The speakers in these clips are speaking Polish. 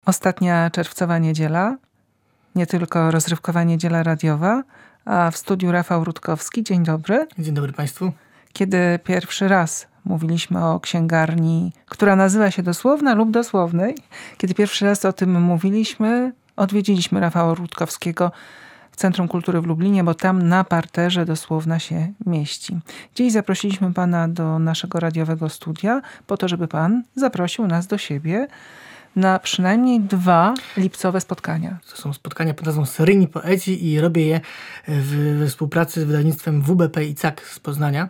Ostatnia czerwcowa niedziela, nie tylko rozrywkowa niedziela radiowa, a w studiu Rafał Rutkowski. Dzień dobry. Dzień dobry Państwu. Kiedy pierwszy raz mówiliśmy o księgarni, która nazywa się Dosłowna lub Dosłownej, kiedy pierwszy raz o tym mówiliśmy, odwiedziliśmy Rafała Rutkowskiego w Centrum Kultury w Lublinie, bo tam na parterze Dosłowna się mieści. Dziś zaprosiliśmy pana do naszego radiowego studia po to, żeby pan zaprosił nas do siebie na przynajmniej 2 lipcowe spotkania. To są spotkania pod nazwą Seryjni Poeci i robię je we współpracy z wydawnictwem WBP i CAK z Poznania.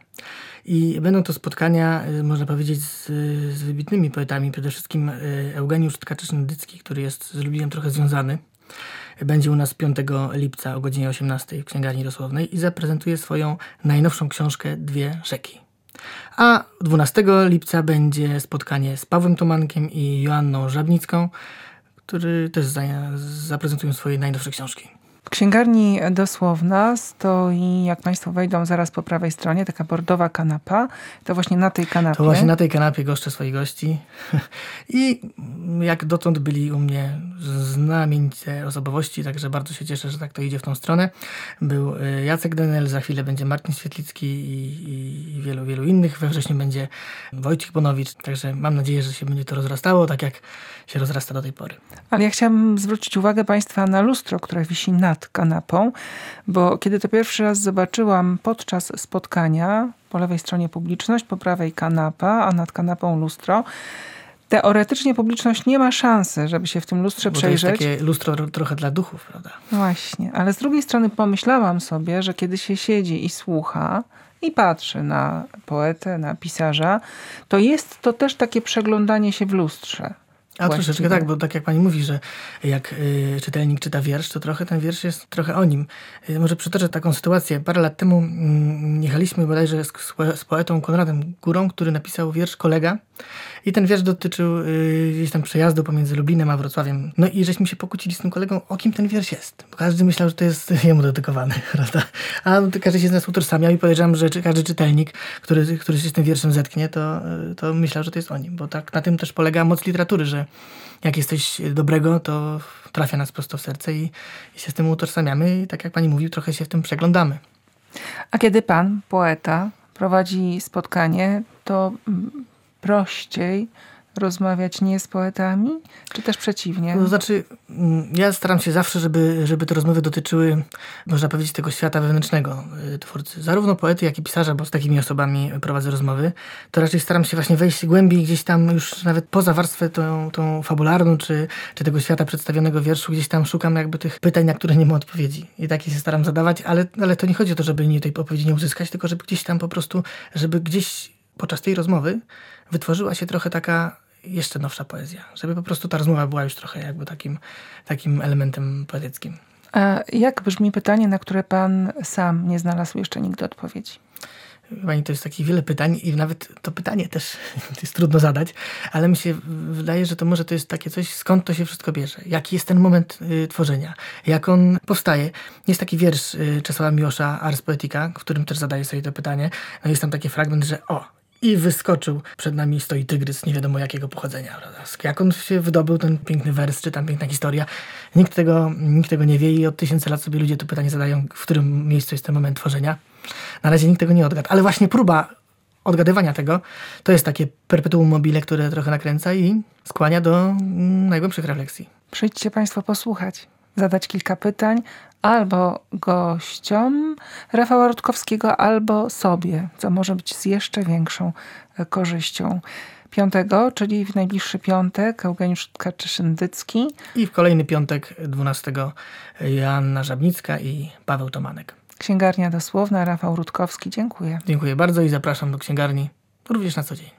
I będą to spotkania, można powiedzieć, z wybitnymi poetami. Przede wszystkim Eugeniusz Tkaczysz-Indycki, który jest z Lublinem trochę związany. Będzie u nas 5 lipca o godzinie 18 w Księgarni Dosłownej i zaprezentuje swoją najnowszą książkę Dwie rzeki. A 12 lipca będzie spotkanie z Pawłem Tomankiem i Joanną Żabnicką, którzy też zaprezentują swoje najnowsze książki. W Księgarni Dosłowna stoi, jak Państwo wejdą zaraz po prawej stronie, taka bordowa kanapa. To właśnie na tej kanapie. To właśnie na tej kanapie goszczę swoich gości. I jak dotąd byli u mnie znamienite osobowości, także bardzo się cieszę, że tak to idzie w tą stronę. Był Jacek Denel, za chwilę będzie Marcin Świetlicki i wielu, wielu innych. We wrześniu będzie Wojciech Bonowicz, także mam nadzieję, że się będzie to rozrastało, tak jak się rozrasta do tej pory. Ale ja chciałam zwrócić uwagę Państwa na lustro, które wisi nad kanapą, bo kiedy to pierwszy raz zobaczyłam podczas spotkania, po lewej stronie publiczność, po prawej kanapa, a nad kanapą lustro, teoretycznie publiczność nie ma szansy, żeby się w tym lustrze przejrzeć. To jest takie lustro trochę dla duchów, prawda? Właśnie, ale z drugiej strony pomyślałam sobie, że kiedy się siedzi i słucha i patrzy na poetę, na pisarza, to jest to też takie przeglądanie się w lustrze. A troszeczkę tak, bo tak jak pani mówi, że jak czytelnik czyta wiersz, to trochę ten wiersz jest trochę o nim. Może przytoczę taką sytuację. Parę lat temu jechaliśmy bodajże z poetą Konradem Górą, który napisał wiersz Kolega. I ten wiersz dotyczył gdzieś tam przejazdu pomiędzy Lublinem a Wrocławiem. No i żeśmy się pokłócili z tym kolegą, o kim ten wiersz jest. Bo każdy myślał, że to jest jemu dedykowany, prawda? A każdy się z nas utożsamiał i podejrzewam, że każdy czytelnik, który się z tym wierszem zetknie, to myślał, że to jest o nim. Bo tak na tym też polega moc literatury, że jak jest coś dobrego, to trafia nas prosto w serce i się z tym utożsamiamy i tak jak pani mówił, trochę się w tym przeglądamy. A kiedy pan, poeta, prowadzi spotkanie, to prościej rozmawiać nie z poetami, czy też przeciwnie? To znaczy, ja staram się zawsze, żeby te rozmowy dotyczyły, można powiedzieć, tego świata wewnętrznego twórcy. Zarówno poety, jak i pisarza, bo z takimi osobami prowadzę rozmowy, to raczej staram się właśnie wejść głębiej gdzieś tam już nawet poza warstwę tą fabularną, czy tego świata przedstawionego w wierszu. Gdzieś tam szukam jakby tych pytań, na które nie ma odpowiedzi. I takie się staram zadawać, ale to nie chodzi o to, żeby tej odpowiedzi nie uzyskać, tylko żeby gdzieś tam po prostu, żeby gdzieś podczas tej rozmowy wytworzyła się trochę taka jeszcze nowsza poezja. Żeby po prostu ta rozmowa była już trochę jakby takim elementem poetyckim. A jak brzmi pytanie, na które pan sam nie znalazł jeszcze nigdy odpowiedzi? Pani, to jest takich wiele pytań i nawet to pytanie też jest trudno zadać, ale mi się wydaje, że to może to jest takie coś, skąd to się wszystko bierze. Jaki jest ten moment tworzenia? Jak on powstaje? Jest taki wiersz Czesława Miłosza, Ars Poetica, w którym też zadaję sobie to pytanie. No jest tam taki fragment, że i wyskoczył, przed nami stoi tygrys, nie wiadomo jakiego pochodzenia. Prawda? Jak on się wydobył, ten piękny wers, czy tam piękna historia. Nikt tego nie wie i od 1000 lat sobie ludzie to pytanie zadają, w którym miejscu jest ten moment tworzenia. Na razie nikt tego nie odgadł, ale właśnie próba odgadywania tego, to jest takie perpetuum mobile, które trochę nakręca i skłania do najgłębszych refleksji. Przyjdźcie Państwo posłuchać, zadać kilka pytań albo gościom Rafała Rutkowskiego, albo sobie, co może być z jeszcze większą korzyścią. 5, czyli w najbliższy piątek, Eugeniusz Tkaczysz-Indycki. I w kolejny piątek, 12, Joanna Żabnicka i Paweł Tomanek. Księgarnia Dosłowna, Rafał Rutkowski. Dziękuję. Dziękuję bardzo i zapraszam do księgarni również na co dzień.